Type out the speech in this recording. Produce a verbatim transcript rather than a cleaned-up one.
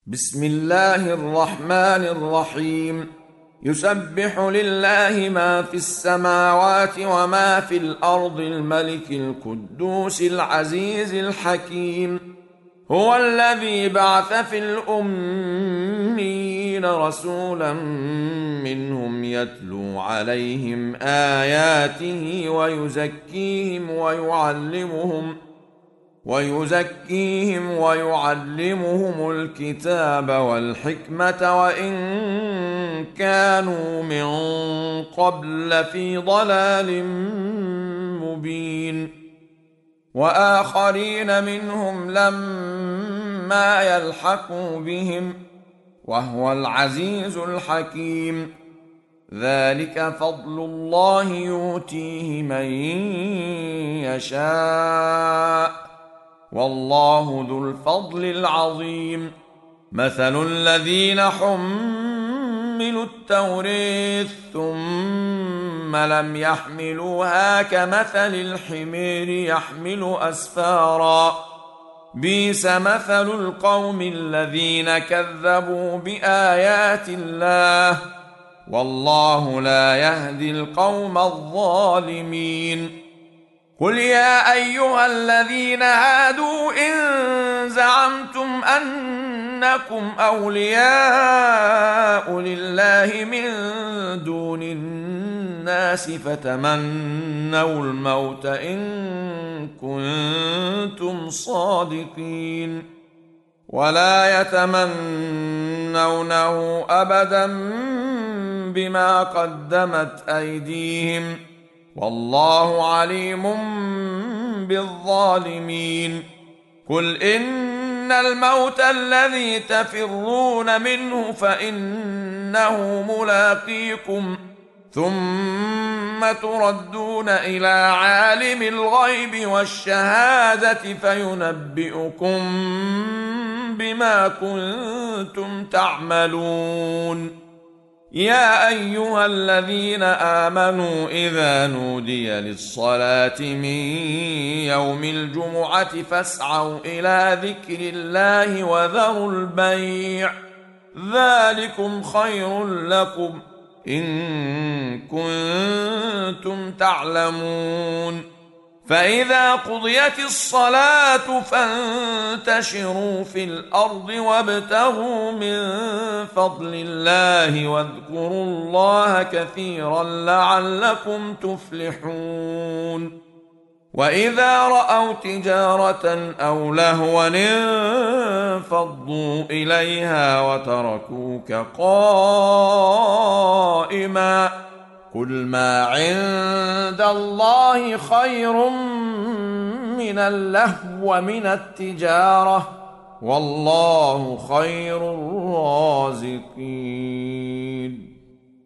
بسم الله الرحمن الرحيم. يسبح لله ما في السماوات وما في الأرض الملك القدوس العزيز الحكيم. هو الذي بعث في الأميين رسولا منهم يتلو عليهم آياته ويزكيهم ويعلمهم ويزكيهم ويعلمهم الكتاب والحكمة وإن كانوا من قبل لفي ضلال مبين. وآخرين منهم لما يلحقوا بهم وهو العزيز الحكيم. ذلك فضل الله يؤتيه من يشاء والله ذو الفضل العظيم. مثل الذين حملوا التوراة ثم لم يحملوها كمثل الحمير يحمل أسفارا بئس مثل القوم الذين كذبوا بآيات الله والله لا يهدي القوم الظالمين. قل يا أيها الذين هادوا إن زعمتم أنكم أولياء لله من دون الناس فتمنوا الموت إن كنتم صادقين ولا يتمنونه أبدا بما قدمت أيديهم والله عليم بالظالمين. قل إن الموت الذي تفرون منه فإنه ملاقيكم ثم تردون إلى عالم الغيب والشهادة فينبئكم بما كنتم تعملون. يا أيها الذين آمنوا إذا نودي للصلاة من يوم الجمعة فاسعوا إلى ذكر الله وذروا البيع ذلكم خير لكم إن كنتم تعلمون. فإذا قضيت الصلاة فانتشروا في الأرض وابتغوا من فضل الله واذكروا الله كثيرا لعلكم تفلحون. وإذا رأوا تجارة أو لهوا انفضوا إليها وتركوك قائما قل ما عند الله خير من اللهو ومن التجارة والله خير الرازقين.